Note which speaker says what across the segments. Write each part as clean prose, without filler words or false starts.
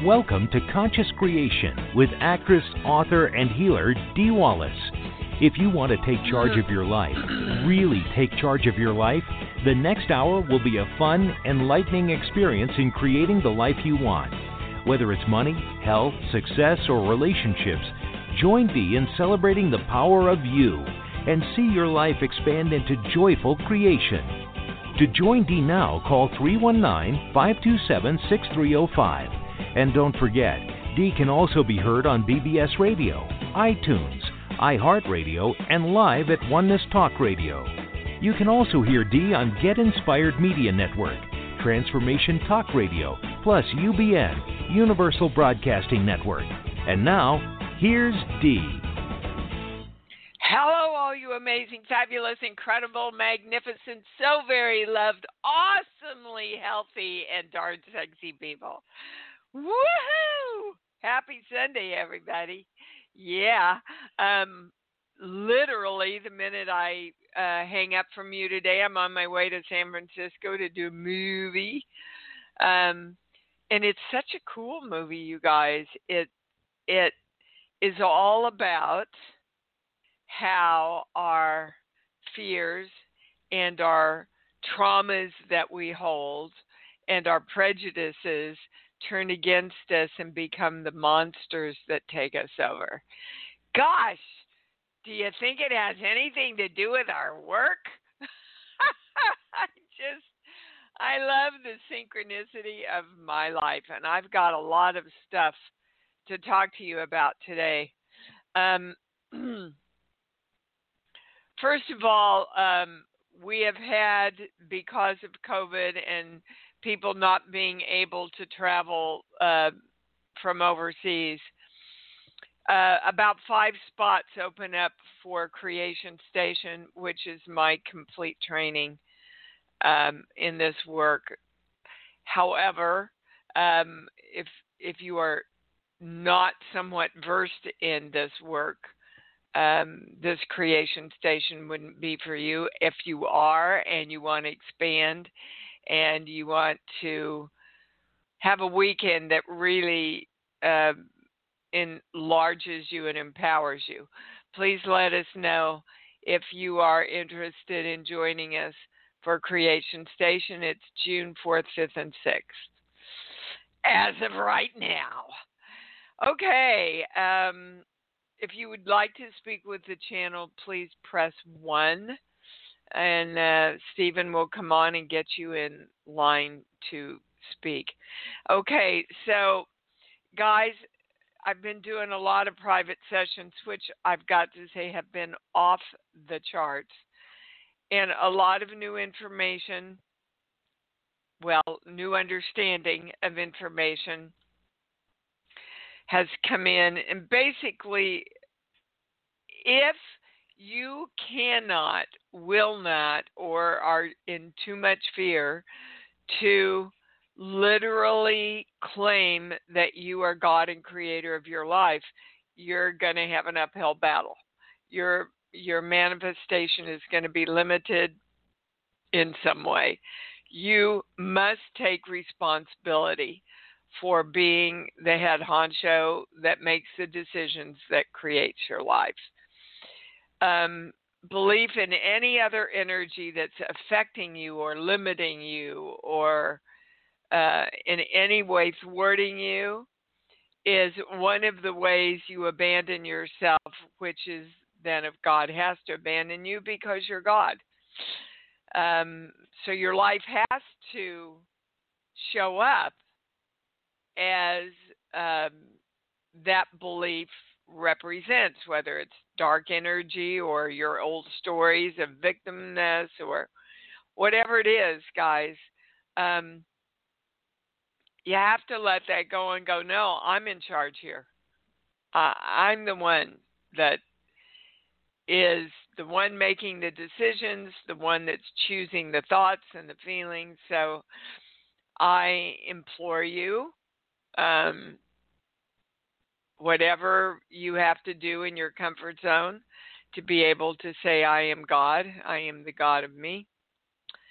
Speaker 1: Welcome to Conscious Creation with actress, author, and healer Dee Wallace. If you want to take charge of your life, really take charge of your life, the next hour will be a fun, enlightening experience in creating the life you want. Whether it's money, health, success, or relationships, join Dee in celebrating the power of you and see your life expand into joyful creation. To join Dee now, call 319-527-6305. And don't forget, Dee can also be heard on BBS Radio, iTunes, iHeartRadio, and live at Oneness Talk Radio. You can also hear Dee on Get Inspired Media Network, Transformation Talk Radio, plus UBN, Universal Broadcasting Network. And now, here's Dee.
Speaker 2: Hello, all you amazing, fabulous, incredible, magnificent, so very loved, awesomely healthy, and darn sexy people. Woohoo! Happy Sunday, everybody. Yeah. Literally, the minute I hang up from you today, I'm on my way to San Francisco to do a movie. And it's such a cool movie, you guys. It is all about how our fears and our traumas that we hold and our prejudices turn against us and become the monsters that take us over. Gosh, do you think it has anything to do with our work? I love the synchronicity of my life, and I've got a lot of stuff to talk to you about today. First of all, we have had, because of COVID and people not being able to travel from overseas, about 5 spots open up for Creation Station, which is my complete training in this work. However, if you are not somewhat versed in this work, this Creation Station wouldn't be for you. If you are and you want to expand and you want to have a weekend that really enlarges you and empowers you, please let us know if you are interested in joining us for Creation Station. It's June 4th, 5th, and 6th, as of right now. Okay, if you would like to speak with the channel, please press 1, and Stephen will come on and get you in line to speak. Okay, so guys, I've been doing a lot of private sessions, which I've got to say have been off the charts, and a lot of new information, new understanding of information has come in. And basically, if you cannot, will not, or are in too much fear to literally claim that you are God and creator of your life, you're going to have an uphill battle. Your manifestation is going to be limited in some way. You must take responsibility for being the head honcho that makes the decisions that creates your life. Belief in any other energy that's affecting you or limiting you or in any way thwarting you is one of the ways you abandon yourself, which is then if God has to abandon you because you're God. So your life has to show up as that belief represents, whether it's dark energy or your old stories of victimness or whatever it is, guys. You have to let that go and go, no, I'm in charge here. I'm the one that is the one making the decisions, the one that's choosing the thoughts and the feelings. So I implore you, whatever you have to do in your comfort zone to be able to say, I am God, I am the God of me.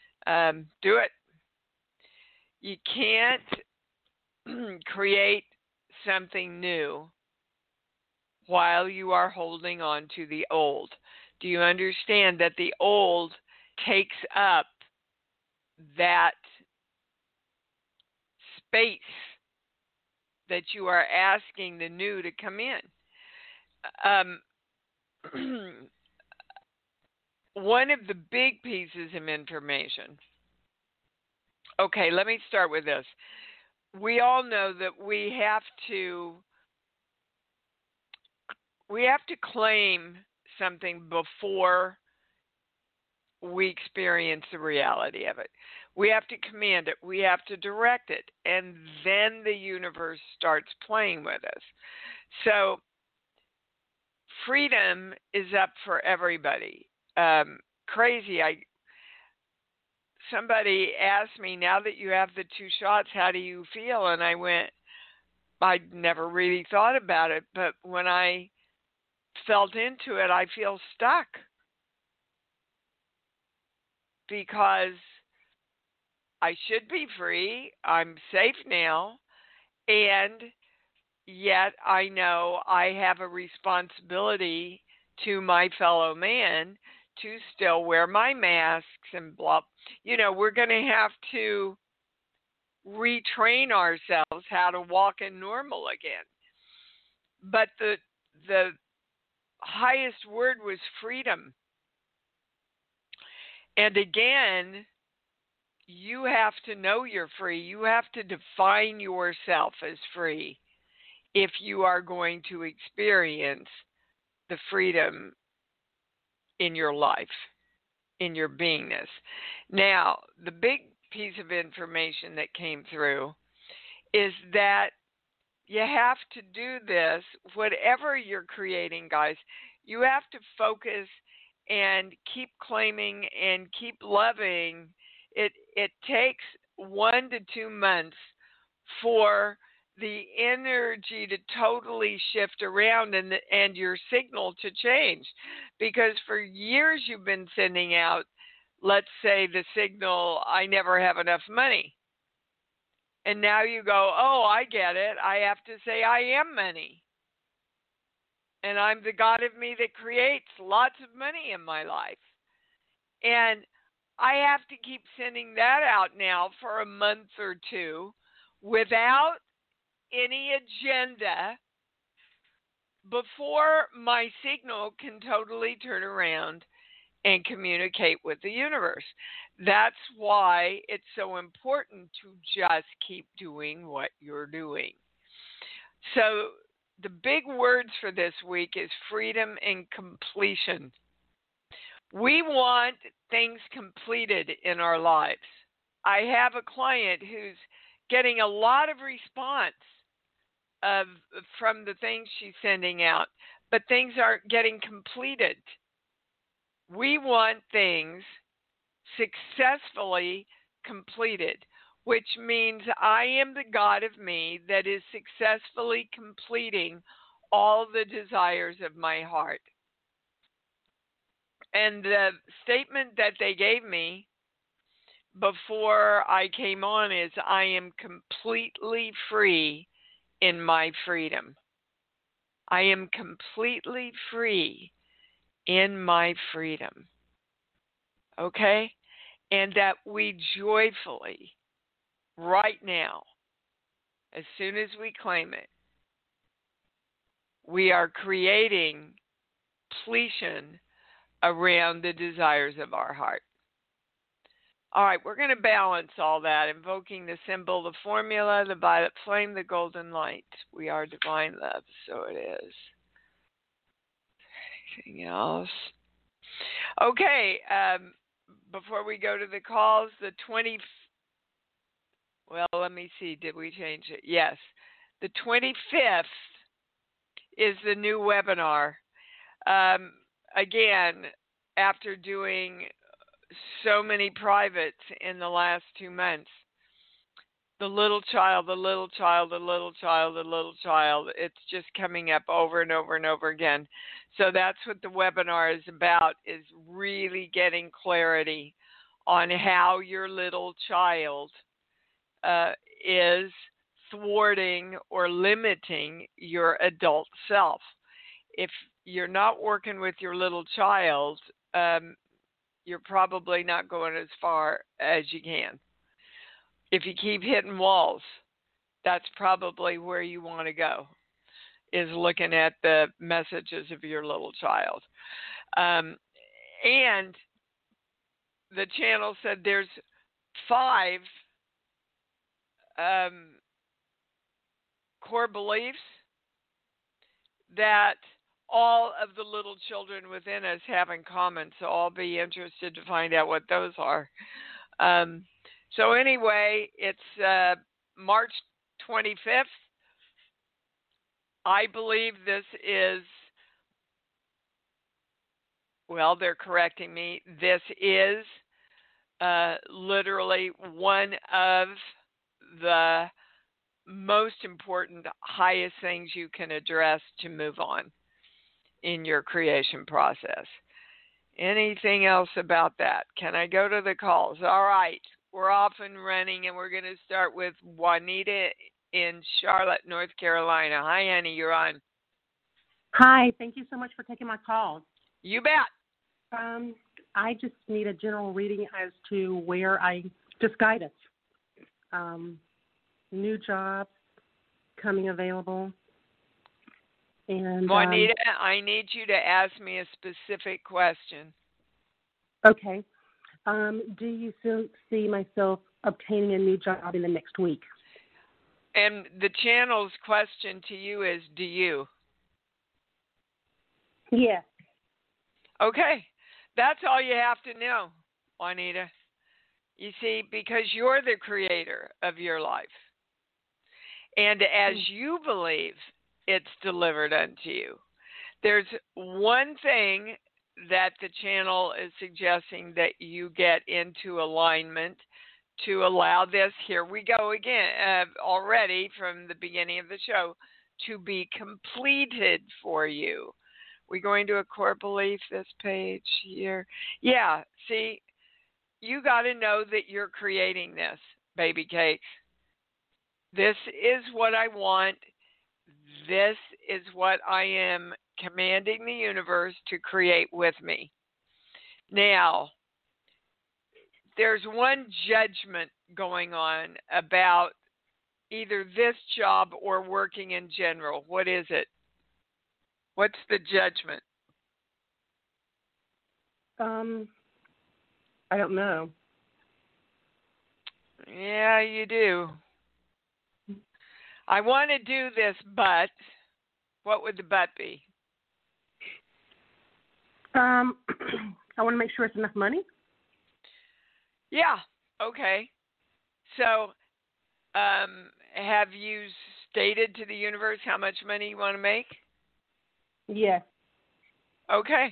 Speaker 2: Do it. You can't create something new while you are holding on to the old. Do you understand that the old takes up that space that you are asking the new to come in? One of the big pieces of information. Okay, let me start with this. We all know that we have to claim something before we experience the reality of it. We have to command it. We have to direct it. And then the universe starts playing with us. So freedom is up for everybody. Crazy. Somebody asked me, now that you have the 2 shots, how do you feel? And I went, I never really thought about it, but when I felt into it, I feel stuck because I should be free. I'm safe now, and yet I know I have a responsibility to my fellow man to still wear my masks and blah. You know, we're going to have to retrain ourselves how to walk in normal again. But the highest word was freedom. And again, you have to know you're free. You have to define yourself as free if you are going to experience the freedom in your life, in your beingness. Now, the big piece of information that came through is that you have to do this, whatever you're creating, guys. You have to focus and keep claiming and keep loving. It takes 1 to 2 months for the energy to totally shift around and your signal to change. Because for years you've been sending out, let's say, the signal, I never have enough money. And now you go, oh, I get it. I have to say I am money. And I'm the God of me that creates lots of money in my life. And I have to keep sending that out now for a month or 2 without any agenda before my signal can totally turn around and communicate with the universe. That's why it's so important to just keep doing what you're doing. So the big words for this week is freedom and completion. We want things completed in our lives. I have a client who's getting a lot of response from the things she's sending out, but things aren't getting completed. We want things successfully completed, which means I am the God of me that is successfully completing all the desires of my heart. And the statement that they gave me before I came on is, I am completely free in my freedom. I am completely free in my freedom. Okay? And that we joyfully, right now, as soon as we claim it, we are creating completion around the desires of our heart. All right, we're going to balance all that, invoking the symbol, the formula, the violet flame, the golden light. We are divine love, so it is. Anything else? Okay, before we go to the calls, the 20th, well, let me see, did we change it? Yes. The 25th is the new webinar. Again, after doing so many privates in the last 2 months, the little child, it's just coming up over and over and over again. So that's what the webinar is about, is really getting clarity on how your little child is thwarting or limiting your adult self. If you're not working with your little child, you're probably not going as far as you can. If you keep hitting walls, that's probably where you want to go, is looking at the messages of your little child. And the channel said there's 5 core beliefs that all of the little children within us have in common. So I'll be interested to find out what those are. So anyway, it's March 25th. I believe this is, well, they're correcting me. This is literally one of the most important, highest things you can address to move on in your creation process. Anything else about that? Can I go to the calls? All right. We're off and running, and we're going to start with Juanita in Charlotte, North Carolina. Hi, Annie. You're on.
Speaker 3: Hi. Thank you so much for taking my call.
Speaker 2: You bet.
Speaker 3: I just need a general reading as to where just guidance. New jobs coming available. And
Speaker 2: Juanita, I need you to ask me a specific question.
Speaker 3: Okay. Do you see myself obtaining a new job in the next week?
Speaker 2: And the channel's question to you is, do you?
Speaker 3: Yes.
Speaker 2: Okay. That's all you have to know, Juanita. You see, because you're the creator of your life. And as you believe it's delivered unto you, there's one thing that the channel is suggesting that you get into alignment to allow this, here we go again, already from the beginning of the show, to be completed for you. We going to a core belief, this page here? Yeah, see, you got to know that you're creating this, baby cakes. This is what I want. This is what I am commanding the universe to create with me. Now, there's one judgment going on about either this job or working in general. What is it? What's the judgment?
Speaker 3: I don't know.
Speaker 2: Yeah, you do. I want to do this, but what would the but be?
Speaker 3: I want to make sure it's enough money.
Speaker 2: Yeah, okay. So, have you stated to the universe how much money you want to make?
Speaker 3: Yes.
Speaker 2: Okay.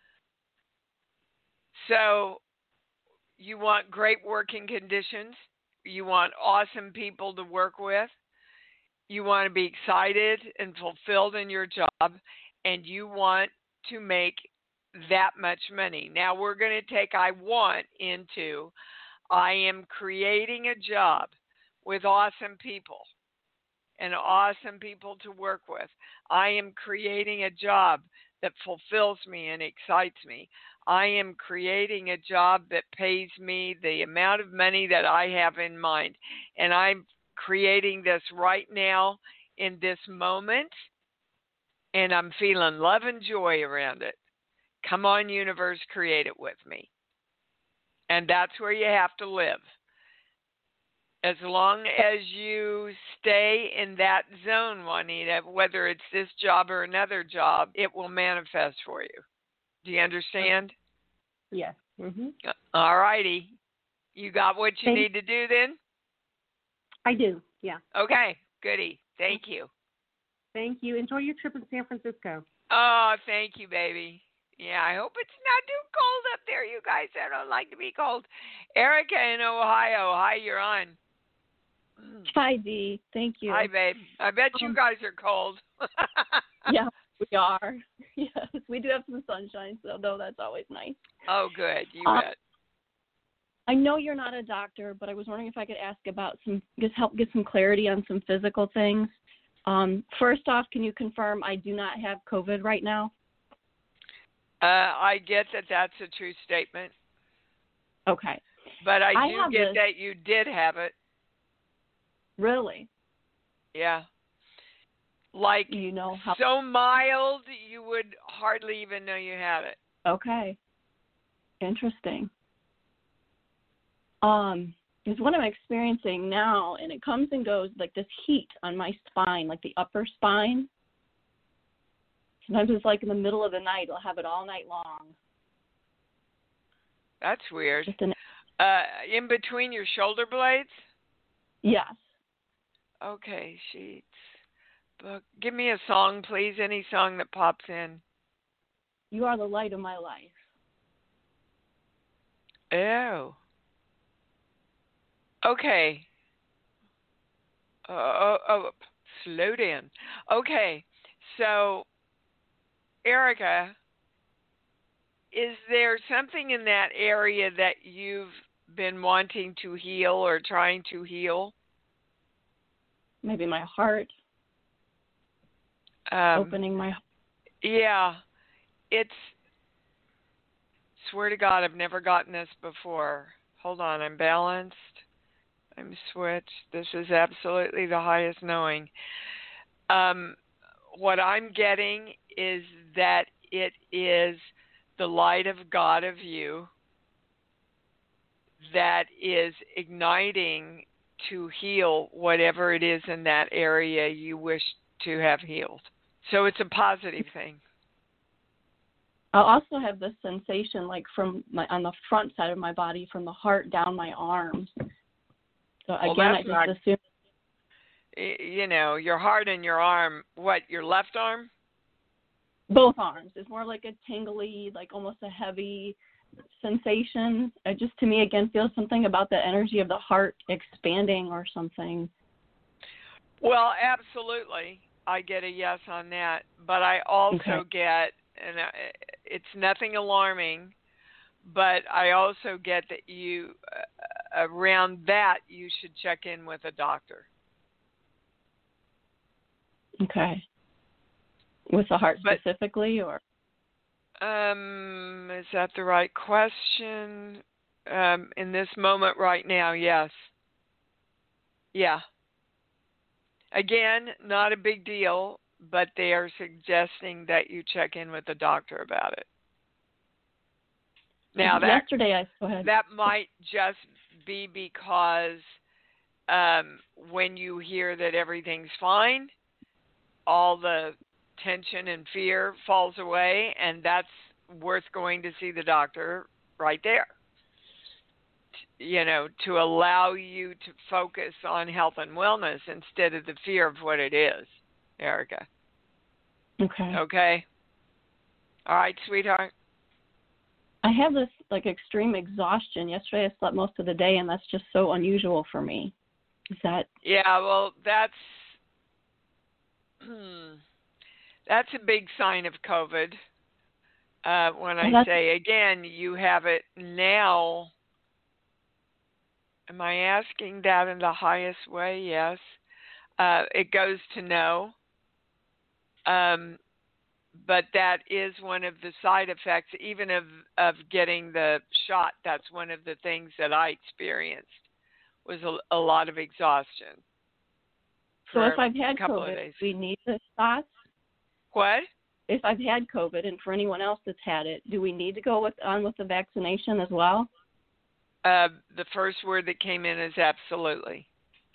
Speaker 2: So, you want great working conditions. You want awesome people to work with. You want to be excited and fulfilled in your job. And you want to make that much money. Now, we're going to take I want into I am creating a job with awesome people and awesome people to work with. I am creating a job that fulfills me and excites me. I am creating a job that pays me the amount of money that I have in mind. And I'm creating this right now in this moment. And I'm feeling love and joy around it. Come on, universe, create it with me. And that's where you have to live. As long as you stay in that zone, Juanita, whether it's this job or another job, it will manifest for you. Do you understand?
Speaker 3: Yes. Mm-hmm.
Speaker 2: All righty. You got what you need to do then?
Speaker 3: I do, yeah.
Speaker 2: Okay, goody. Thank you.
Speaker 3: Thank you. Enjoy your trip in San Francisco.
Speaker 2: Oh, thank you, baby. Yeah, I hope it's not too cold up there, you guys. I don't like to be cold. Erica in Ohio. Hi, you're on.
Speaker 4: Hi, Dee. Thank you.
Speaker 2: Hi, babe. I bet you guys are cold.
Speaker 4: Yeah, we are. Yes, we do have some sunshine, so though that's always nice.
Speaker 2: Oh, good. You bet.
Speaker 4: I know you're not a doctor, but I was wondering if I could ask about help get some clarity on some physical things. First off, can you confirm I do not have COVID right now?
Speaker 2: I get that that's a true statement.
Speaker 4: Okay.
Speaker 2: But I do get that you did have it.
Speaker 4: Really?
Speaker 2: Yeah. Like,
Speaker 4: you know how
Speaker 2: so mild you would hardly even know you had it.
Speaker 4: Okay. Interesting. Is what I'm experiencing now, and it comes and goes, like this heat on my spine, like the upper spine. Sometimes it's like in the middle of the night. I'll have it all night long.
Speaker 2: That's weird. In between your shoulder blades?
Speaker 4: Yes.
Speaker 2: Okay, sheets. Book. Give me a song, please. Any song that pops in.
Speaker 4: You Are the Light of My Life.
Speaker 2: Oh. Okay. Slow down. Okay, so, Erica, is there something in that area that you've been wanting to heal or trying to heal?
Speaker 4: Maybe my heart. Opening my heart.
Speaker 2: Yeah. Swear to God, I've never gotten this before. Hold on, I'm balanced. I'm switched. This is absolutely the highest knowing. What I'm getting is that it is the light of God of you that is igniting to heal whatever it is in that area you wish to have healed. So it's a positive thing.
Speaker 4: I'll also have this sensation like on the front side of my body, from the heart down my arms. So again, I just assume.
Speaker 2: You know, your heart and your arm, what, your left arm?
Speaker 4: Both arms. It's more like a tingly, like almost a heavy sensation. It just, to me, again, feels something about the energy of the heart expanding or something.
Speaker 2: Well, absolutely. I get a yes on that. But I also get, and it's nothing alarming, but I also get that you, around that, you should check in with a doctor.
Speaker 4: Okay. With the heart specifically, or?
Speaker 2: Is that the right question? In this moment right now, yes. Yeah. Again, not a big deal, but they are suggesting that you check in with the doctor about it. Now, that might just be because when you hear that everything's fine, all the tension and fear falls away, and that's worth going to see the doctor right there. You know, to allow you to focus on health and wellness instead of the fear of what it is, Erica.
Speaker 4: Okay.
Speaker 2: Okay? All right, sweetheart?
Speaker 4: I have this, like, extreme exhaustion. Yesterday I slept most of the day, and that's just so unusual for me. Is that...
Speaker 2: Yeah, well, that's a big sign of COVID. When I say, again, you have it now. Am I asking that in the highest way? Yes. It goes to no. But that is one of the side effects, even of getting the shot. That's one of the things that I experienced was a lot of exhaustion.
Speaker 4: So if I've had COVID, we need the shots?
Speaker 2: What?
Speaker 4: If I've had COVID, and for anyone else that's had it, do we need to go on with the vaccination as well?
Speaker 2: The first word that came in is absolutely.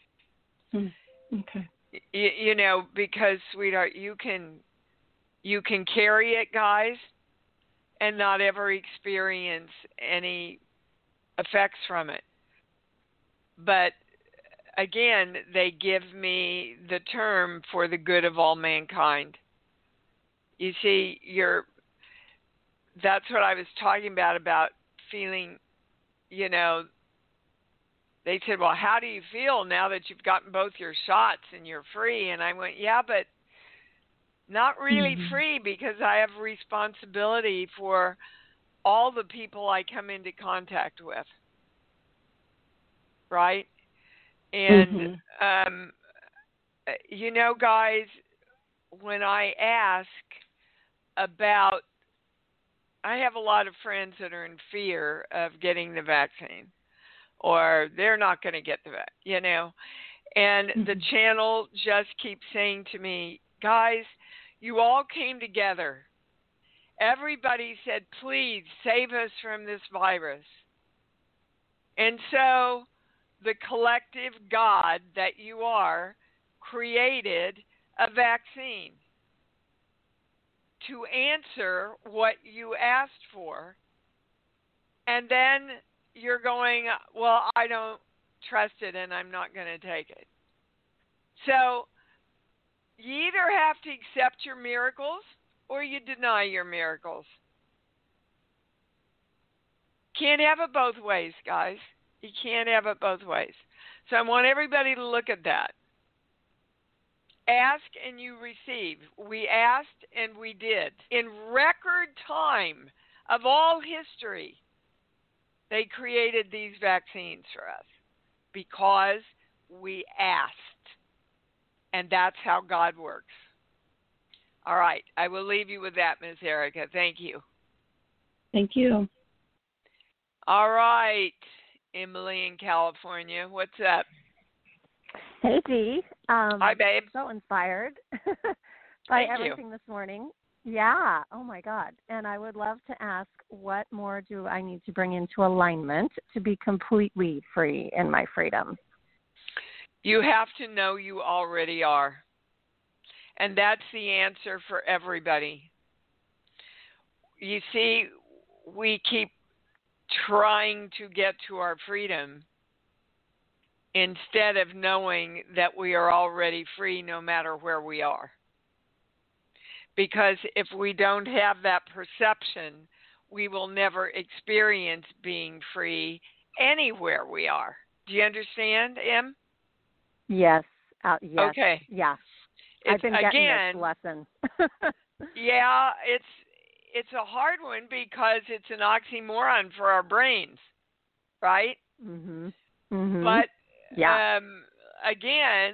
Speaker 4: Okay.
Speaker 2: You know, because, sweetheart, you can carry it, guys, and not ever experience any effects from it. But again, they give me the term for the good of all mankind. You see, that's what I was talking about feeling, you know, they said, well, how do you feel now that you've gotten both your shots and you're free? And I went, yeah, but not really free, because I have responsibility for all the people I come into contact with. right? And you know, guys, when I ask about, I have a lot of friends that are in fear of getting the vaccine, or they're not going to get the vaccine, you know. And the channel just keeps saying to me, guys, you all came together. Everybody said, please save us from this virus. And so the collective God that you are created a vaccine to answer what you asked for. And then you're going, well, I don't trust it and I'm not going to take it. So you either have to accept your miracles or you deny your miracles. Can't have it both ways, guys. You can't have it both ways. So I want everybody to look at that. Ask and you receive. We asked and we did. In record time of all history, they created these vaccines for us because we asked. And that's how God works. All right. I will leave you with that, Ms. Erica. Thank you.
Speaker 4: Thank you.
Speaker 2: All right. Emily in California. What's up?
Speaker 5: Hey, Dee.
Speaker 2: Hi, babe.
Speaker 5: So inspired by
Speaker 2: Thank
Speaker 5: everything
Speaker 2: you.
Speaker 5: this morning. Yeah. Oh, my God. And I would love to ask, what more do I need to bring into alignment to be completely free in my freedom?
Speaker 2: You have to know you already are. And that's the answer for everybody. You see, we keep trying to get to our freedom instead of knowing that we are already free no matter where we are. Because if we don't have that perception, we will never experience being free anywhere we are. Do you understand, Em?
Speaker 5: Yes. Yes.
Speaker 2: Okay.
Speaker 5: Yeah. I've been getting this lesson.
Speaker 2: Yeah, it's a hard one because it's an oxymoron for our brains, right? But
Speaker 5: yeah.
Speaker 2: Again,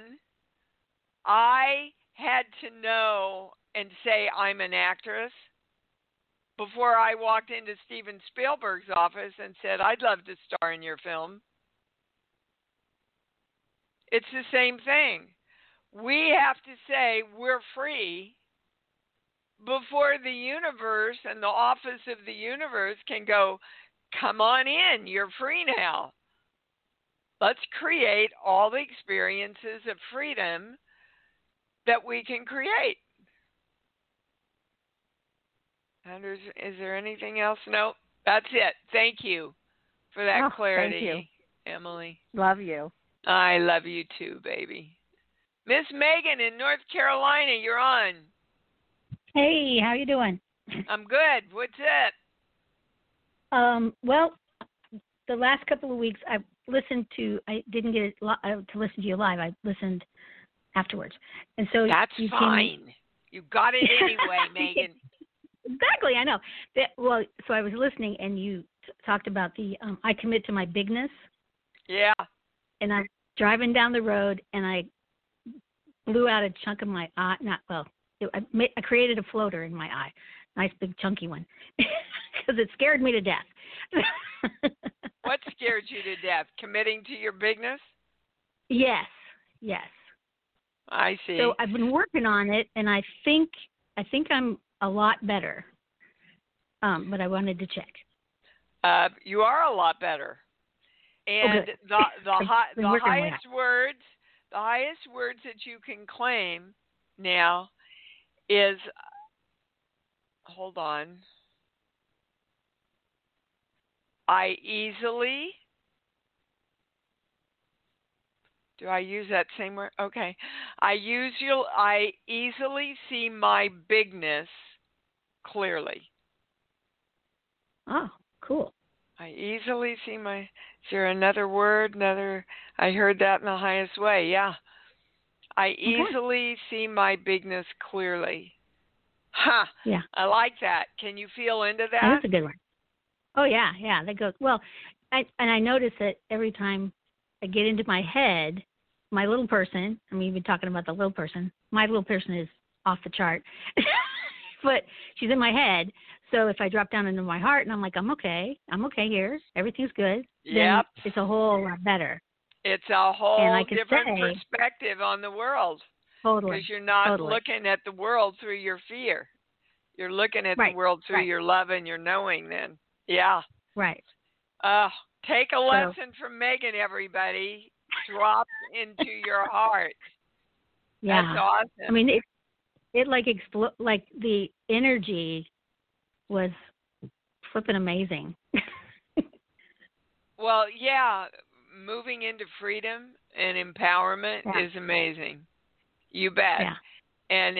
Speaker 2: I had to know and say I'm an actress before I walked into Steven Spielberg's office and said, I'd love to star in your film. It's the same thing. We have to say we're free before the universe and the office of the universe can go, come on in, you're free now. Let's create all the experiences of freedom that we can create. And is there anything else? No, that's it. Thank you for that clarity,
Speaker 5: thank you.
Speaker 2: Emily.
Speaker 5: Love you.
Speaker 2: I love you too, baby. Miss Megan in North Carolina, you're on.
Speaker 6: Hey, how you doing?
Speaker 2: I'm good. What's it?
Speaker 6: Well, the last couple of weeks I didn't get to listen to you live. I listened afterwards. And so
Speaker 2: that's fine. You got it anyway, Megan.
Speaker 6: Exactly, I know. So I was listening and you talked about the I commit to my bigness.
Speaker 2: Yeah.
Speaker 6: And I'm driving down the road and I blew out a chunk of my eye. I created a floater in my eye, nice big chunky one, because it scared me to death.
Speaker 2: What scared you to death? Committing to your bigness?
Speaker 6: Yes.
Speaker 2: I see.
Speaker 6: So I've been working on it, and I think I'm a lot better. But I wanted to check.
Speaker 2: You are a lot better. And the highest words that you can claim now is, hold on, I easily, do I use that same word? Okay. I easily see my bigness clearly.
Speaker 6: Oh, cool.
Speaker 2: I easily see my, is there another word? I heard that in the highest way. Yeah. I easily see my bigness clearly.
Speaker 6: Yeah.
Speaker 2: I like that. Can you feel into that?
Speaker 6: That's a good one. Oh, yeah. That goes, well, I notice that every time I get into my head, my little person, I mean, you've been talking about the little person. My little person is off the chart. But she's in my head. So if I drop down into my heart and I'm like, I'm okay here, everything's good, then it's a whole lot better.
Speaker 2: It's a whole different
Speaker 6: say,
Speaker 2: perspective on the world.
Speaker 6: Totally.
Speaker 2: Because you're not looking at the world through your fear. You're looking at the world through your love and your knowing then. Yeah.
Speaker 6: Right.
Speaker 2: Take a lesson from Megan, everybody. Drop into your heart.
Speaker 6: Yeah.
Speaker 2: That's awesome.
Speaker 6: I mean, it like like the energy was flipping amazing.
Speaker 2: Well, yeah, moving into freedom and empowerment is amazing. You bet.
Speaker 6: Yeah.
Speaker 2: And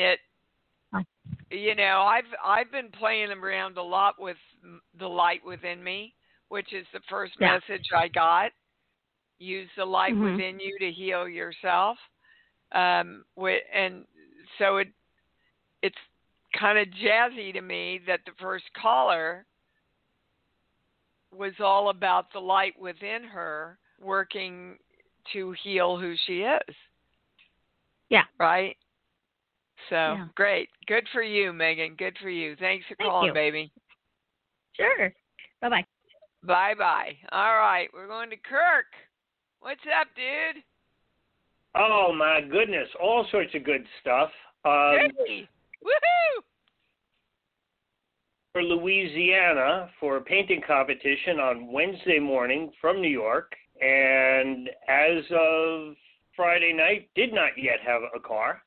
Speaker 2: I've been playing around a lot with the light within me, which is the first message I got. Use the light within you to heal yourself. And so it's kind of jazzy to me that the first caller was all about the light within her working to heal who she is.
Speaker 6: Yeah.
Speaker 2: Right? So, great. Good for you, Megan. Good for you. Thanks for calling, baby.
Speaker 6: Sure. Bye-bye.
Speaker 2: Bye-bye. All right. We're going to Kirk. What's up, dude?
Speaker 7: Oh, my goodness. All sorts of good stuff.
Speaker 2: Hey. Woohoo!
Speaker 7: For Louisiana for a painting competition on Wednesday morning from New York. And as of Friday night, did not yet have a car.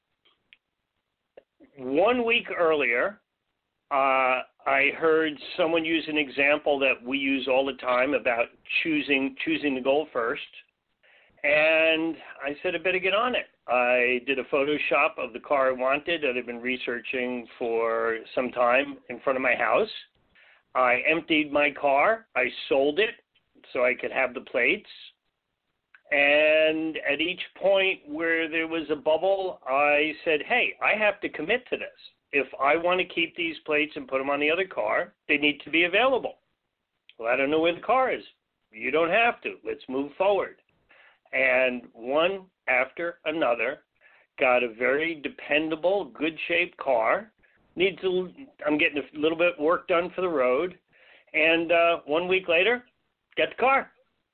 Speaker 7: 1 week earlier, I heard someone use an example that we use all the time about choosing the goal first. And I said, I better get on it. I did a Photoshop of the car I wanted that I've been researching for some time in front of my house. I emptied my car. I sold it so I could have the plates. And at each point where there was a bubble, I said, hey, I have to commit to this. If I want to keep these plates and put them on the other car, they need to be available. Well, I don't know where the car is. You don't have to. Let's move forward. And one after another got a very dependable, good-shaped car. I'm getting a little bit of work done for the road. And 1 week later, get the car.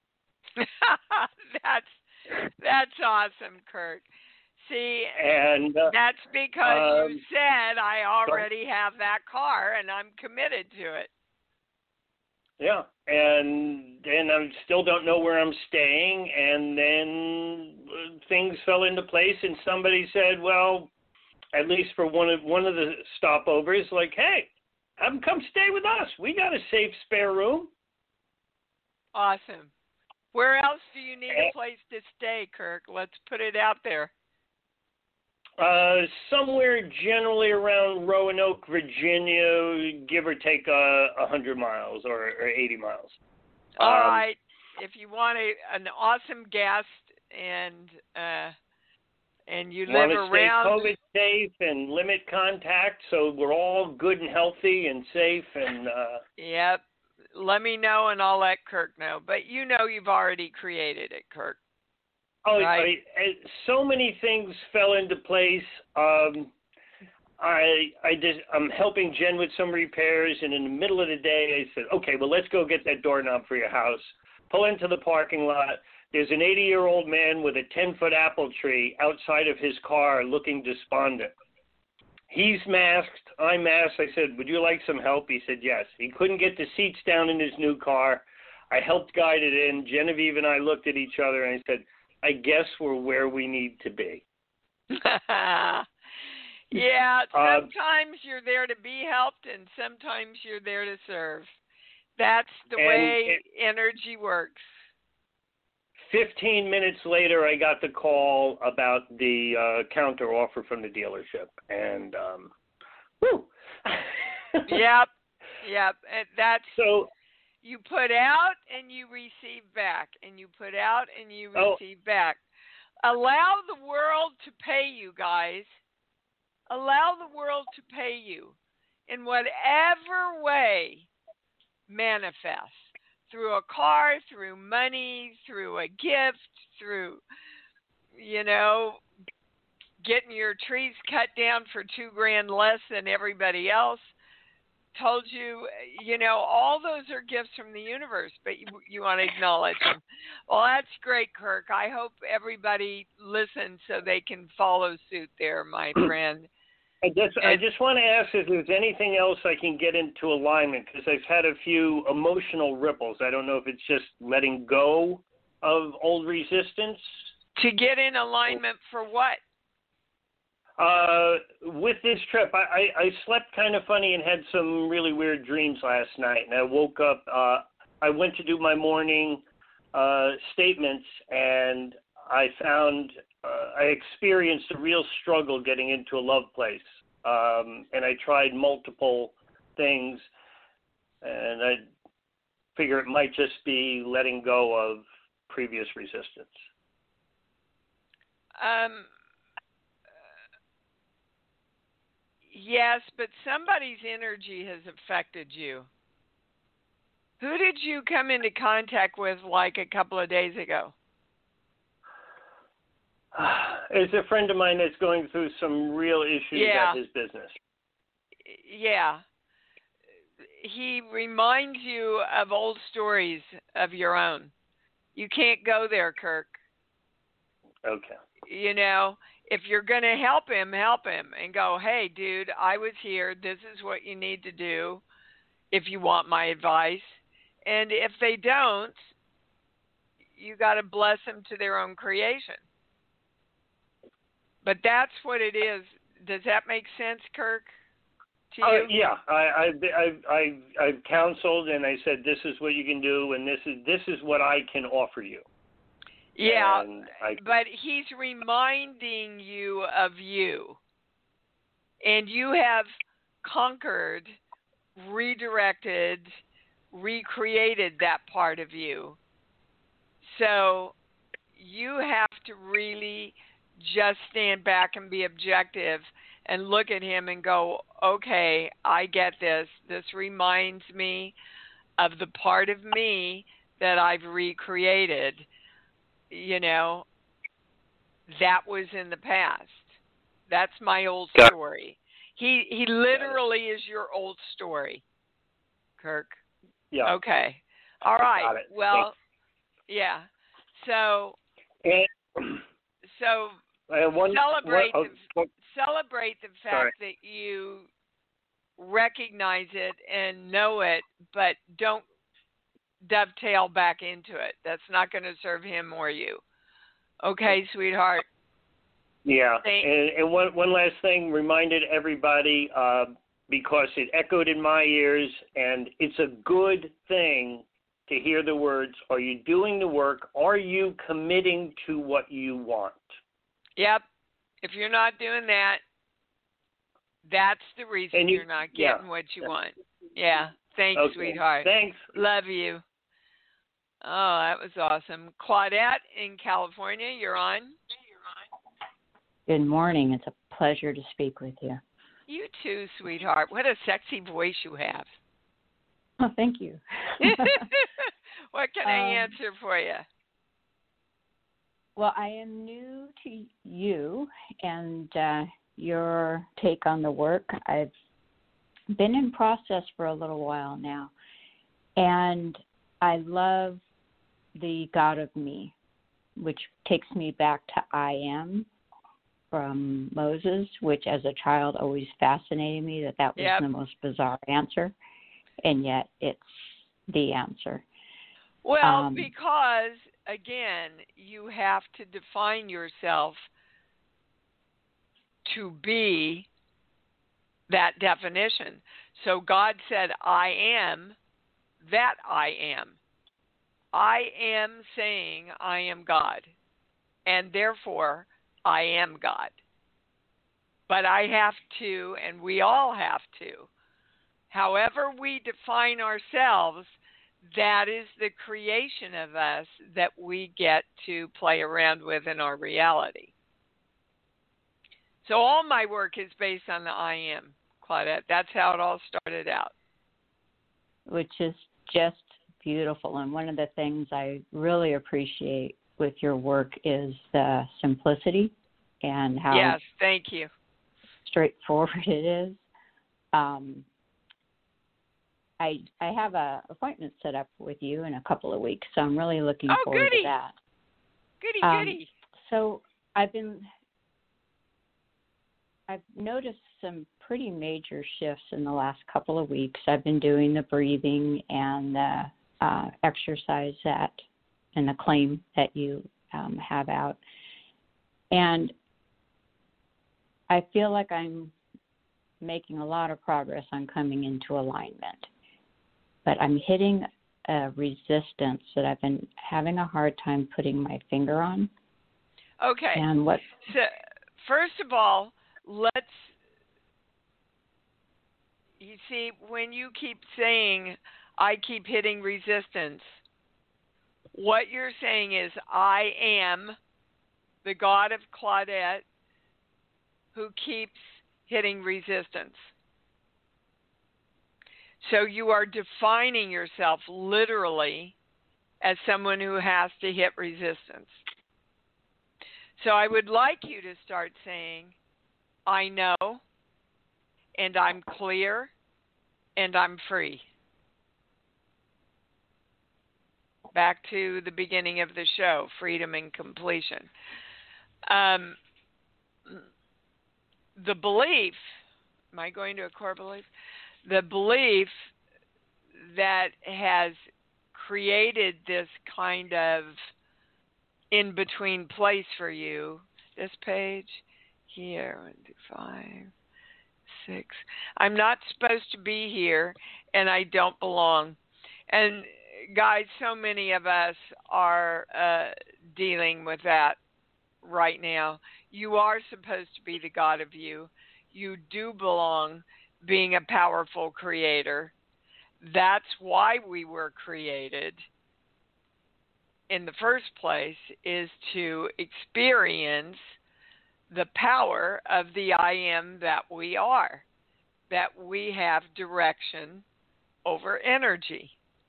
Speaker 2: That's awesome, Kurt. See,
Speaker 7: and
Speaker 2: that's because you said I already have that car and I'm committed to it.
Speaker 7: Yeah, and then I still don't know where I'm staying, and then things fell into place, and somebody said, well, at least for one of the stopovers, like, hey, have them come stay with us. We got a safe spare room.
Speaker 2: Awesome. Where else do you need a place to stay, Kirk? Let's put it out there.
Speaker 7: Somewhere generally around Roanoke, Virginia, give or take 100 miles or 80 miles.
Speaker 2: All right. If you want an awesome guest and you live around,
Speaker 7: want to stay COVID safe and limit contact, so we're all good and healthy and safe and.
Speaker 2: Yep. Let me know and I'll let Kirk know. But you know you've already created it, Kirk.
Speaker 7: Oh,
Speaker 2: right?
Speaker 7: So many things fell into place. I'm helping Jen with some repairs, and in the middle of the day, I said, okay, well, let's go get that doorknob for your house. Pull into the parking lot. There's an 80-year-old man with a 10-foot apple tree outside of his car looking despondent. He's masked. I'm masked. I said, would you like some help? He said, yes. He couldn't get the seats down in his new car. I helped guide it in. Genevieve and I looked at each other, and I said, I guess we're where we need to be.
Speaker 2: Yeah, sometimes you're there to be helped, and sometimes you're there to serve. That's the way energy works.
Speaker 7: 15 minutes later, I got the call about the counter offer from the dealership, and whoo.
Speaker 2: Yep. And that's
Speaker 7: so.
Speaker 2: You put out and you receive back, and you put out and you receive back. Allow the world to pay you, guys. Allow the world to pay you in whatever way manifests. through a car, through money, through a gift, through, getting your trees cut down for $2,000 less than everybody else. Told you, all those are gifts from the universe, but you want to acknowledge them. Well, that's great, Kirk. I hope everybody listens so they can follow suit there, my friend.
Speaker 7: I just want to ask if there's anything else I can get into alignment, because I've had a few emotional ripples. I don't know if it's just letting go of old resistance.
Speaker 2: To get in alignment for what?
Speaker 7: With this trip, I slept kind of funny and had some really weird dreams last night. And I woke up, I went to do my morning statements, and I found I experienced a real struggle getting into a love place. And I tried multiple things, and I figure it might just be letting go of previous resistance.
Speaker 2: Yes, but somebody's energy has affected you. Who did you come into contact with like a couple of days ago?
Speaker 7: It's a friend of mine that's going through some real issues at his business.
Speaker 2: Yeah. He reminds you of old stories of your own. You can't go there, Kirk.
Speaker 7: Okay.
Speaker 2: If you're going to help him and go, hey, dude, I was here. This is what you need to do if you want my advice. And if they don't, you got to bless them to their own creation. But that's what it is. Does that make sense, Kirk, to you?
Speaker 7: Yeah. I've counseled, and I said, this is what you can do, and this is what I can offer you.
Speaker 2: Yeah, but he's reminding you of you. And you have conquered, redirected, recreated that part of you. So you have to really just stand back and be objective and look at him and go, okay, I get this. This reminds me of the part of me that I've recreated. That was in the past. That's my old story. He literally is your old story, Kirk.
Speaker 7: Yeah.
Speaker 2: Okay. All right.
Speaker 7: Got it.
Speaker 2: Well,
Speaker 7: thanks.
Speaker 2: Yeah. So celebrate the fact that you recognize it and know it, but don't dovetail back into it. That's not going to serve him or you. Okay, sweetheart?
Speaker 7: Yeah. And one last thing, reminded everybody, because it echoed in my ears, and it's a good thing to hear the words, are you doing the work? Are you committing to what you want?
Speaker 2: Yep. If you're not doing that, that's the reason you're not getting what you want. Yeah. Thanks, sweetheart.
Speaker 7: Thanks.
Speaker 2: Love you. Oh, that was awesome. Claudette in California, you're on.
Speaker 8: Good morning. It's a pleasure to speak with you.
Speaker 2: You too, sweetheart. What a sexy voice you have.
Speaker 8: Oh, thank you.
Speaker 2: What can I answer for you?
Speaker 8: Well, I am new to you and your take on the work. I've been in process for a little while now, and I love the God of me, which takes me back to I am from Moses, which as a child always fascinated me, that was the most bizarre answer, and yet it's the answer.
Speaker 2: Well, because, again, you have to define yourself to be that definition. So God said, I am that I am. I am saying I am God, and therefore I am God. But I have to, and we all have to, however we define ourselves, that is the creation of us that we get to play around with in our reality. So all my work is based on the I am, Claudette. That's how it all started out.
Speaker 8: Which is just beautiful. And one of the things I really appreciate with your work is the simplicity and how
Speaker 2: yes, thank you.
Speaker 8: straightforward it is. I have an appointment set up with you in a couple of weeks, so I'm really looking forward to that.
Speaker 2: Goody.
Speaker 8: So I've noticed some pretty major shifts in the last couple of weeks. I've been doing the breathing and the exercise and the claim that you have out. And I feel like I'm making a lot of progress on coming into alignment. But I'm hitting a resistance that I've been having a hard time putting my finger on.
Speaker 2: Okay.
Speaker 8: And what?
Speaker 2: So, first of all, you see, when you keep saying, I keep hitting resistance, what you're saying is, I am the God of Claudette who keeps hitting resistance. So you are defining yourself literally as someone who has to hit resistance. So I would like you to start saying, I know, and I'm clear, and I'm free. Back to the beginning of the show, freedom and completion. The belief, am I going to a core belief? The belief that has created this kind of in-between place for you, this page here, 1, 2, 5, 6. I'm not supposed to be here, and I don't belong. And guys, so many of us are dealing with that right now. You are supposed to be the God of you. You do belong, being a powerful creator. That's why we were created in the first place, is to experience the power of the I am that we are, that we have direction over energy.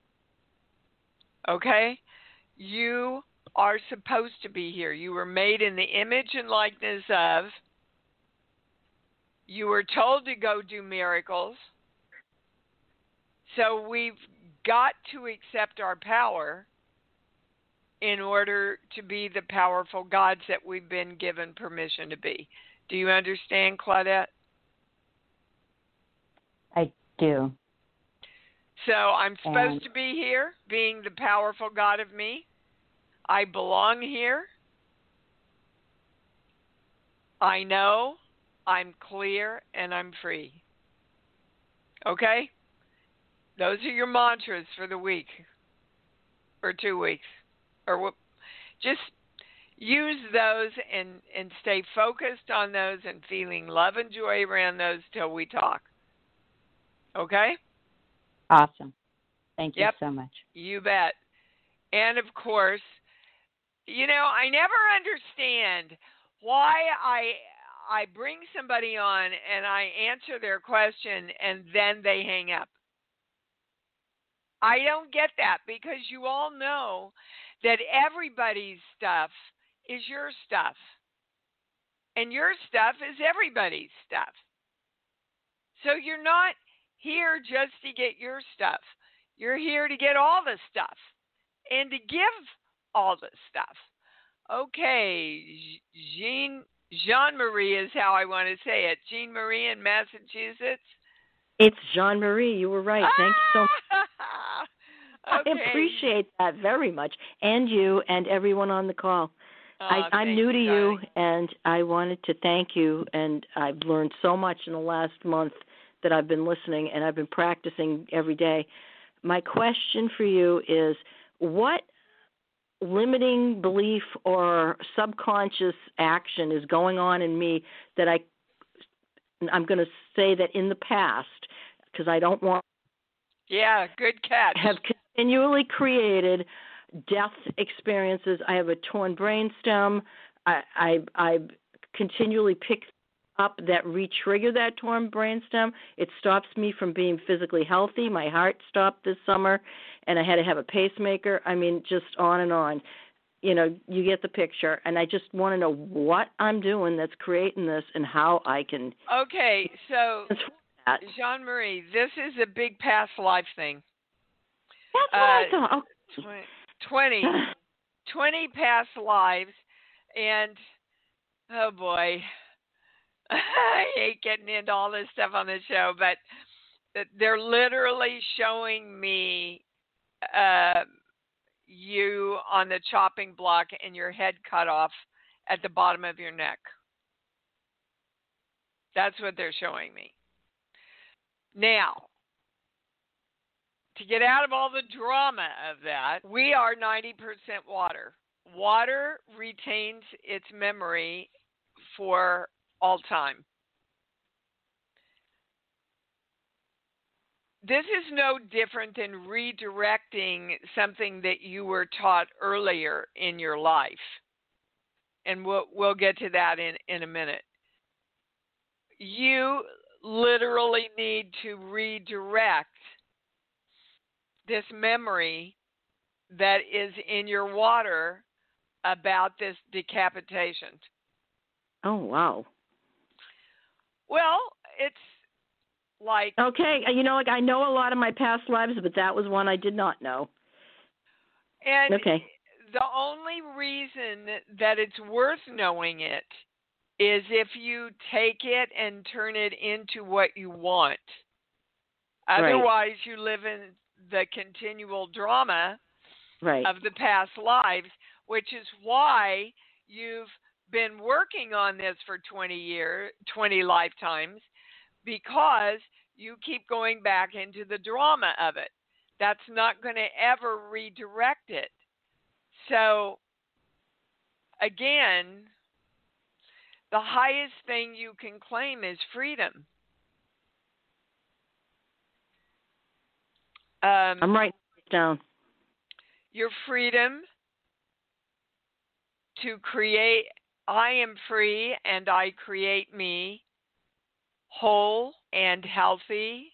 Speaker 2: Okay? You are supposed to be here. You were made in the image and likeness of. You were told to go do miracles. So we've got to accept our power in order to be the powerful gods that we've been given permission to be. Do you understand, Claudette?
Speaker 8: I do.
Speaker 2: So I'm supposed to be here, being the powerful God of me. I belong here. I know, I'm clear, and I'm free. Okay? Those are your mantras for the week or 2 weeks. Or just use those and stay focused on those and feeling love and joy around those till we talk. Okay?
Speaker 8: Awesome. Thank you so much.
Speaker 2: You bet. And of course, I never understand why I bring somebody on and I answer their question and then they hang up. I don't get that, because you all know that everybody's stuff is your stuff. And your stuff is everybody's stuff. So you're not here just to get your stuff. You're here to get all the stuff and to give all the stuff. Okay, Jean-Marie is how I want to say it. Jean-Marie in Massachusetts.
Speaker 9: It's Jean-Marie. You were right. Thanks so much.
Speaker 2: Okay.
Speaker 9: I appreciate that very much. And you and everyone on the call. I'm new to you, and I wanted to thank you. And I've learned so much in the last month that I've been listening, and I've been practicing every day. My question for you is, what limiting belief or subconscious action is going on in me that I'm going to say that in the past, because I don't want.
Speaker 2: Yeah, good catch.
Speaker 9: Have continually created death experiences. I have a torn brainstem. I continually pick up that re-trigger that torn brainstem. It stops me from being physically healthy. My heart stopped this summer, and I had to have a pacemaker. I mean, just on and on. You get the picture, and I just want to know what I'm doing that's creating this and how I can.
Speaker 2: Okay, so Jean-Marie, this is a big past life thing.
Speaker 9: That's what I thought.
Speaker 2: Okay. 20 past lives, and oh boy, I hate getting into all this stuff on the show, but they're literally showing me you on the chopping block and your head cut off at the bottom of your neck. That's what they're showing me. Now, to get out of all the drama of that, we are 90% water. Water retains its memory for all time. This is no different than redirecting something that you were taught earlier in your life. And we'll get to that in a minute. You literally need to redirect this memory that is in your water about this decapitation.
Speaker 9: Oh, wow.
Speaker 2: Well, it's like...
Speaker 9: Okay, I know a lot of my past lives, but that was one I did not know.
Speaker 2: And
Speaker 9: okay.
Speaker 2: The only reason that it's worth knowing it is if you take it and turn it into what you want. Otherwise, you live in the continual drama of the past lives, which is why you've been working on this for 20 lifetimes, because you keep going back into the drama of it. That's not going to ever redirect it. So, again, the highest thing you can claim is freedom.
Speaker 9: I'm writing this down.
Speaker 2: Your freedom to create. I am free and I create me whole and healthy.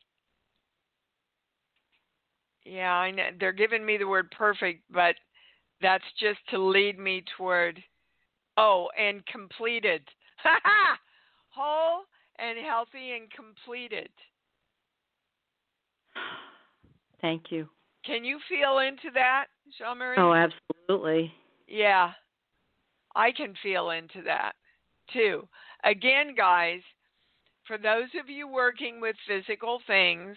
Speaker 2: Yeah, I know they're giving me the word perfect, but that's just to lead me toward, and completed. Whole and healthy and completed.
Speaker 9: Thank you.
Speaker 2: Can you feel into that, Jean-Marie?
Speaker 9: Oh, absolutely.
Speaker 2: Yeah, I can feel into that too. Again, guys, for those of you working with physical things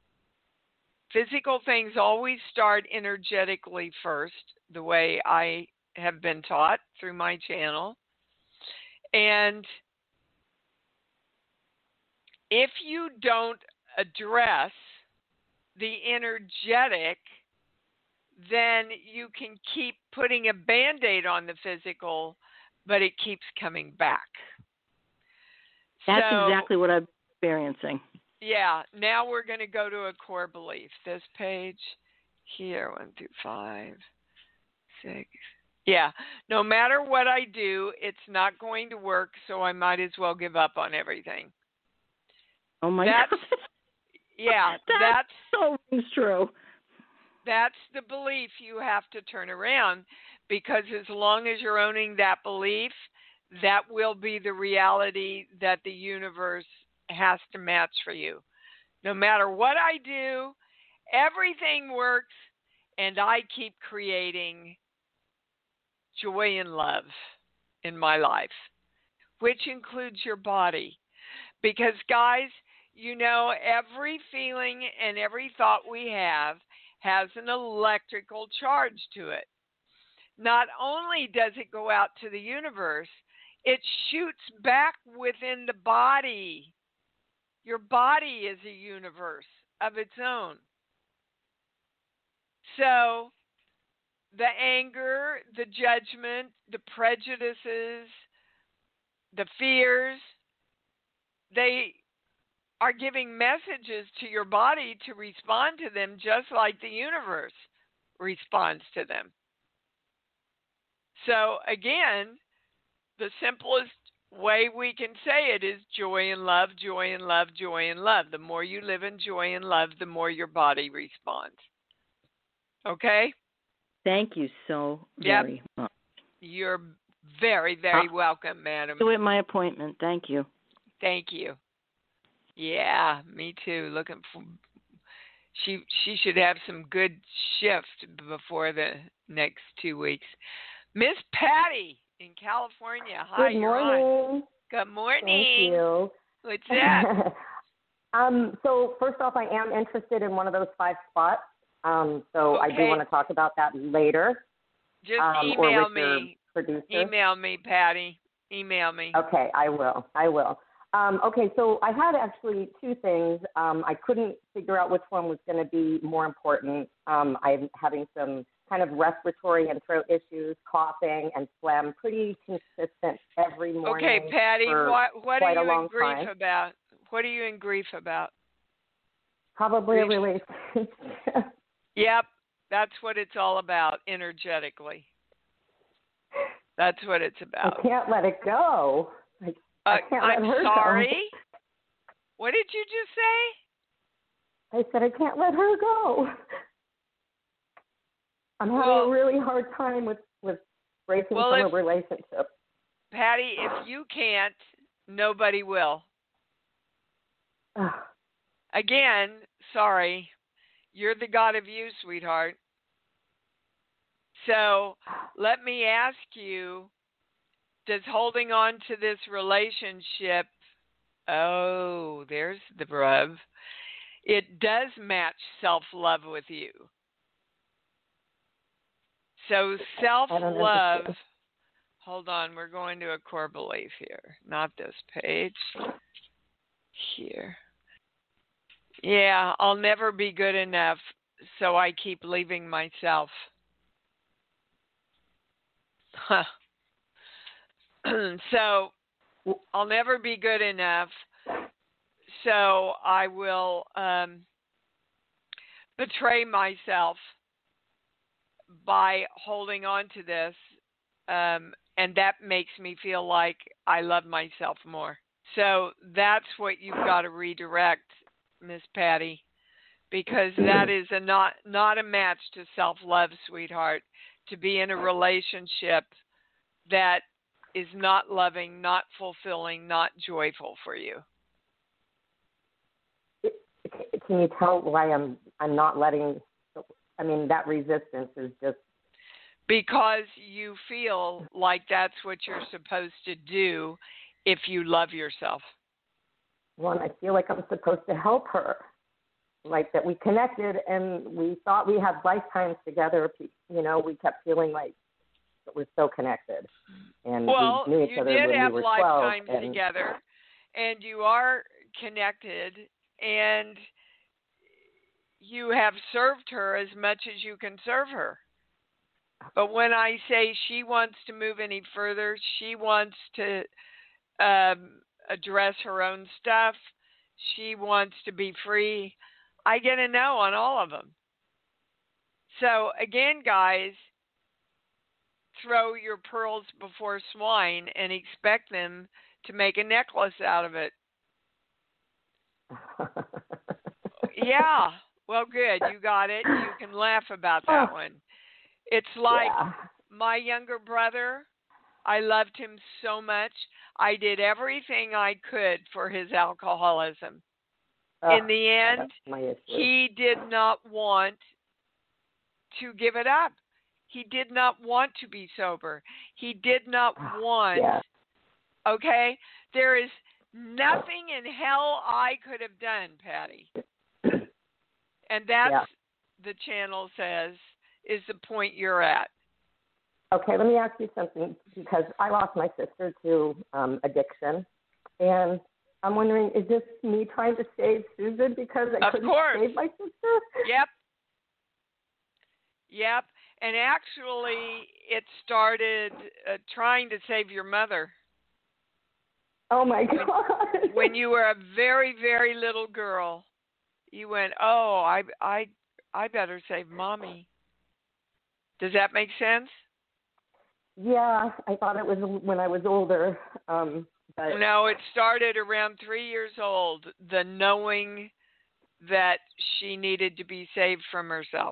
Speaker 2: always start energetically first, the way I have been taught through my channel. And if you don't address the energetic, then you can keep putting a Band-Aid on the physical, but it keeps coming back.
Speaker 9: That's exactly what I'm experiencing.
Speaker 2: Yeah. Now we're going to go to a core belief. This page here, 1 through 5, 6. Yeah. No matter what I do, it's not going to work, so I might as well give up on everything.
Speaker 9: Oh, my God.
Speaker 2: Yeah.
Speaker 9: That's so true.
Speaker 2: That's the belief you have to turn around, because as long as you're owning that belief, that will be the reality that the universe has to match for you. No matter what I do, everything works, and I keep creating joy and love in my life, which includes your body. Because, guys, every feeling and every thought we have has an electrical charge to it. Not only does it go out to the universe, it shoots back within the body. Your body is a universe of its own. So the anger, the judgment, the prejudices, the fears, they are giving messages to your body to respond to them, just like the universe responds to them. So again, the simplest way we can say it is joy and love, joy and love, joy and love. The more you live in joy and love, the more your body responds. Okay?
Speaker 9: Thank you so very much.
Speaker 2: You're very, very welcome, madam.
Speaker 9: Do it my appointment. Thank you.
Speaker 2: Thank you. Yeah, me too. Looking for she should have some good shift before the next 2 weeks. Miss Patty in California. Hi,
Speaker 10: good morning.
Speaker 2: Good morning.
Speaker 10: Thank you.
Speaker 2: What's that?
Speaker 10: So first off, I am interested in one of those 5 spots. So
Speaker 2: okay.
Speaker 10: I do want to talk about that later.
Speaker 2: Just email
Speaker 10: or with
Speaker 2: me.
Speaker 10: Your producer.
Speaker 2: Email me, Patty. Email me.
Speaker 10: Okay, I will. Okay, so I had actually 2 things. I couldn't figure out which one was going to be more important. I'm having some kind of respiratory and throat issues, coughing and phlegm, pretty consistent every morning.
Speaker 2: Okay, Patty, what are you in grief
Speaker 10: time.
Speaker 2: about? What are you in grief about?
Speaker 10: Probably a relationship.
Speaker 2: Yep, that's what it's all about energetically. That's what it's about.
Speaker 10: I can't let it go. I can't let her
Speaker 2: sorry?
Speaker 10: go.
Speaker 2: What did you just say?
Speaker 10: I said I can't let her go. I'm having a really hard time with breaking from a relationship.
Speaker 2: Patty, if you can't, nobody will. Again, sorry. You're the God of you, sweetheart. So let me ask you, does holding on to this relationship, oh, there's the rub, it does match self-love with you. So self-love, hold on, we're going to a core belief here, not this page, here. Yeah, I'll never be good enough, so I keep leaving myself. Huh. So I'll never be good enough, so I will betray myself by holding on to this, and that makes me feel like I love myself more. So that's what you've got to redirect, Miss Patty, because that is not a match to self-love, sweetheart, to be in a relationship that is not loving, not fulfilling, not joyful for you.
Speaker 10: Can you tell why I'm not letting? I mean, that resistance is just
Speaker 2: because you feel like that's what you're supposed to do if you love yourself.
Speaker 10: Well, I feel like I'm supposed to help her, like that we connected and we thought we had lifetimes together. You know, we kept feeling like we're so connected. And
Speaker 2: well,
Speaker 10: we knew each other
Speaker 2: you did
Speaker 10: when
Speaker 2: have
Speaker 10: we were
Speaker 2: lifetimes
Speaker 10: 12,
Speaker 2: together, and you are connected, and you have served her as much as you can serve her. But when I say she wants to move any further, she wants to address her own stuff, she wants to be free, I get a no on all of them. So again, guys, throw your pearls before swine and expect them to make a necklace out of it. Yeah. Well, good. You got it. You can laugh about that one. It's like my younger brother. I loved him so much. I did everything I could for his alcoholism. In the end, he did not want to give it up. He did not want to be sober. He did not want, okay? There is nothing in hell I could have done, Patty. And that's, the channel says, is the point you're at.
Speaker 10: Okay, let me ask you something, because I lost my sister to addiction. And I'm wondering, is this me trying to save Susan because I couldn't save my sister?
Speaker 2: Yep. And actually, it started trying to save your mother.
Speaker 10: Oh, my God.
Speaker 2: When you were a very, very little girl, you went, oh, I better save Mommy. Does that make sense?
Speaker 10: Yeah, I thought it was when I was older.
Speaker 2: No, it started around 3 years old, the knowing that she needed to be saved from herself.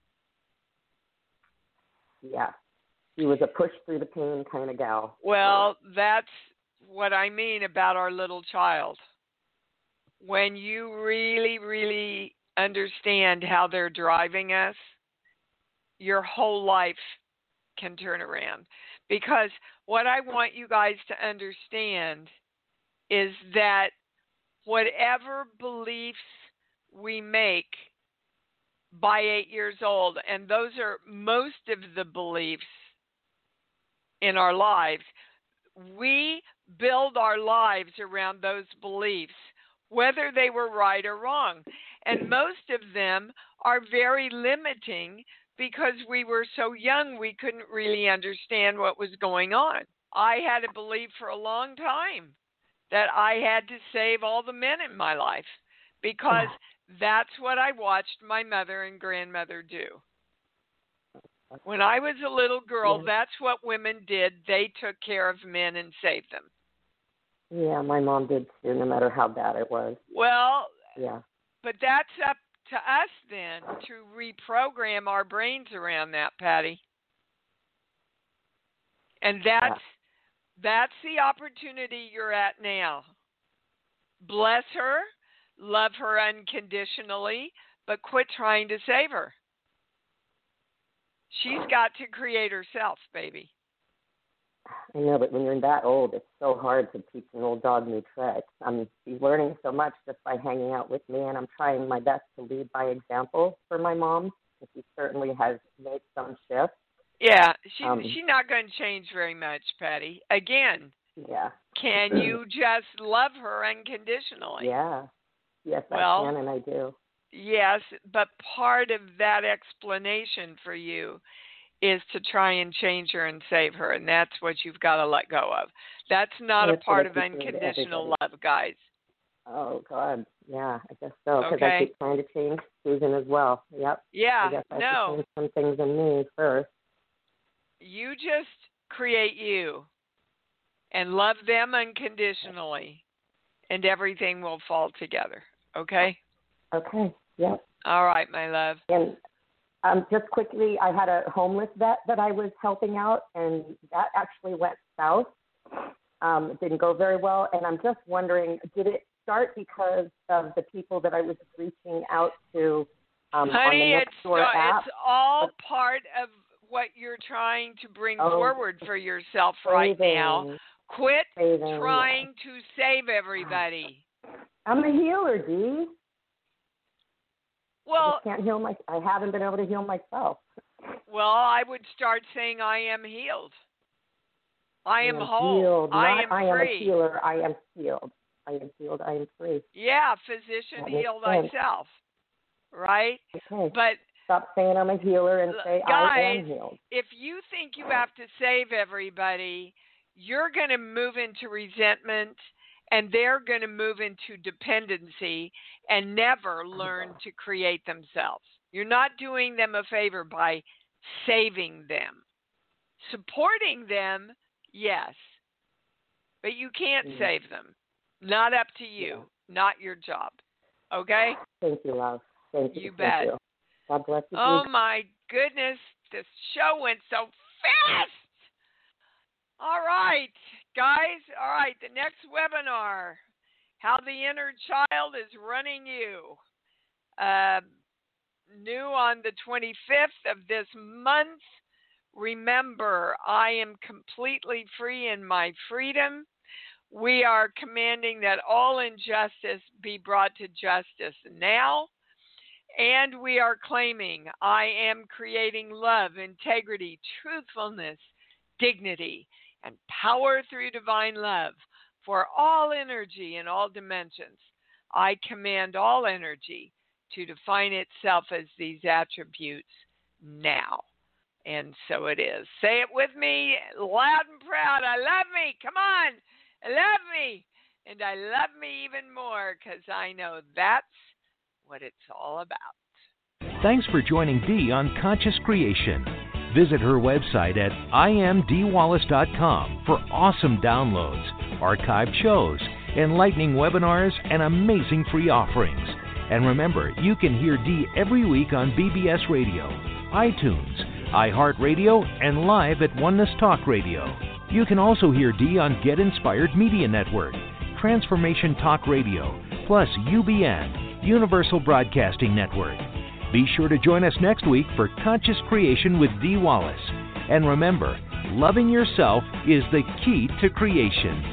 Speaker 10: Yeah. She was a push through the pain kind of gal.
Speaker 2: Well, that's what I mean about our little child. When you really, really understand how they're driving us, your whole life can turn around. Because what I want you guys to understand is that whatever beliefs we make by 8 years old, and those are most of the beliefs in our lives, we build our lives around those beliefs, whether they were right or wrong. And most of them are very limiting because we were so young we couldn't really understand what was going on. I had a belief for a long time that I had to save all the men in my life because that's what I watched my mother and grandmother do. When I was a little girl, that's what women did. They took care of men and saved them.
Speaker 10: Yeah, my mom did too, no matter how bad it was.
Speaker 2: Well,
Speaker 10: yeah.
Speaker 2: But that's up to us then to reprogram our brains around that, Patty. And that's the opportunity you're at now. Bless her, love her unconditionally, but quit trying to save her. She's got to create herself, baby.
Speaker 10: I know, but when you're that old, it's so hard to teach an old dog new tricks. She's learning so much just by hanging out with me, and I'm trying my best to lead by example for my mom. And she certainly has made some shifts.
Speaker 2: Yeah, she's not going to change very much, Patty. Again, can you just love her unconditionally?
Speaker 10: Yeah. Yes, I can, and I do.
Speaker 2: Yes, but part of that explanation for you is to try and change her and save her, and that's what you've got to let go of. That's not a part of unconditional love, guys.
Speaker 10: Oh, God. Yeah, I guess so, because I keep trying to change Susan as well. Yep.
Speaker 2: Yeah,
Speaker 10: I guess I have to change some things in me first.
Speaker 2: You just create you and love them unconditionally, and everything will fall together, okay?
Speaker 10: Okay, yep.
Speaker 2: All right, my love.
Speaker 10: And just quickly, I had a homeless vet that I was helping out, and that actually went south. It didn't go very well, and I'm just wondering, did it start because of the people that I was reaching out to
Speaker 2: Honey,
Speaker 10: on the Nextdoor app?
Speaker 2: It's all part of what you're trying to bring forward for yourself right now. Quit trying to save everybody.
Speaker 10: I'm a healer, Dee.
Speaker 2: Well,
Speaker 10: I haven't been able to heal myself.
Speaker 2: Well, I would start saying I am healed. I am whole.
Speaker 10: Healed.
Speaker 2: I am free.
Speaker 10: I am a healer. I am healed. I am healed. I am free.
Speaker 2: Yeah, physician, heal thyself. Right?
Speaker 10: Okay.
Speaker 2: But
Speaker 10: stop saying I'm a healer and say
Speaker 2: guys,
Speaker 10: I am healed.
Speaker 2: If you think you have to save everybody, you're going to move into resentment, and they're going to move into dependency and never learn to create themselves. You're not doing them a favor by saving them. Supporting them, yes, but you can't save them. Not up to you. Not your job. Okay?
Speaker 10: Thank you, love. Thank you.
Speaker 2: You bet.
Speaker 10: You. God bless you.
Speaker 2: Oh, my goodness. This show went so fast. All right, guys. All right, the next webinar, How the Inner Child is Running You. New on the 25th of this month. Remember, I am completely free in my freedom. We are commanding that all injustice be brought to justice now. And we are claiming I am creating love, integrity, truthfulness, dignity, and power through divine love for all energy in all dimensions. I command all energy to define itself as these attributes now. And so it is. Say it with me loud and proud. I love me. Come on. I love me. And I love me even more because I know that's what it's all about.
Speaker 1: Thanks for joining Dee on Conscious Creation. Visit her website at imdwallace.com for awesome downloads. archived shows, enlightening webinars, and amazing free offerings. And remember, you can hear Dee every week on BBS Radio, iTunes, iHeartRadio, and live at Oneness Talk Radio. You can also hear Dee on Get Inspired Media Network, Transformation Talk Radio, plus UBN, Universal Broadcasting Network. Be sure to join us next week for Conscious Creation with Dee Wallace. And remember, loving yourself is the key to creation.